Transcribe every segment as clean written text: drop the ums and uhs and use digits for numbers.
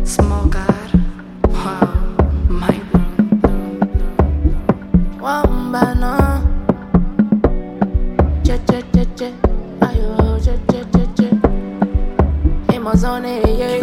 Small God, wow, my room. Wambana, che che che che, ayo che che che che. Amazon, yeah.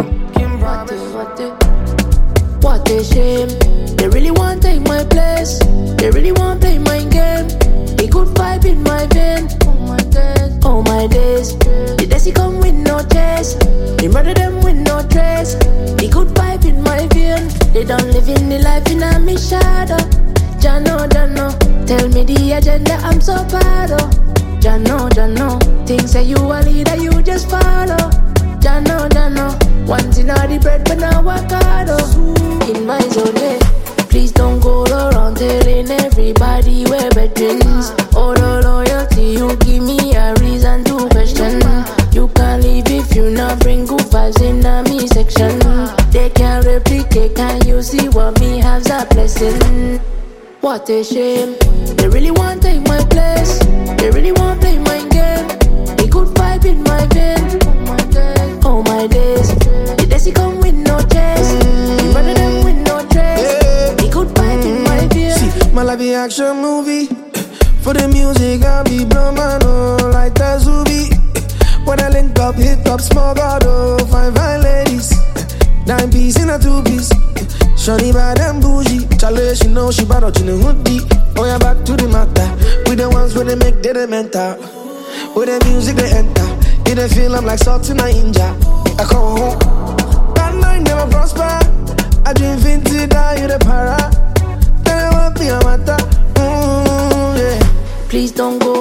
What a shame. They really want take my place. They really want play my game. A good vibe in my vein. Oh my days. The days he come with no chase. They murder them with no trace. The good vibe in my vein. They don't live in the life in a me shadow. Jano, Jano. Tell me the agenda, I'm so proud of. Jano, Jano. Things say you a leader, you just follow. Jano, Jano. Once in all the bread, but now avocado. In my zone, yeah. Please don't go around telling everybody we're veterans. All the loyalty, you give me a reason to question. You can't leave if you not bring good vibes in a me section. They can't replicate, can you see what me has a blessing? What a shame. They really want take my place. They really want play my game. A good vibe in my vein. Oh my days. The days he come with no chase. You running them with no trace. A good vibe in my vein. See, my life be action movie. For the music I be blown man, oh, like a Zubi. When I link up, hit up, small god, oh, fine, fine ladies. 9 piece in a 2 piece. Shawty bad and bougie. Charlie, she know she bad out in the hoodie. Oh, yeah, back to the matter. We the ones where they make they mental. With the music they enter. It they feel I'm like salt in a inja. I come home. That night never prosper. I dream vintage, die you the para. Then I want to be a matter. Yeah. Please don't go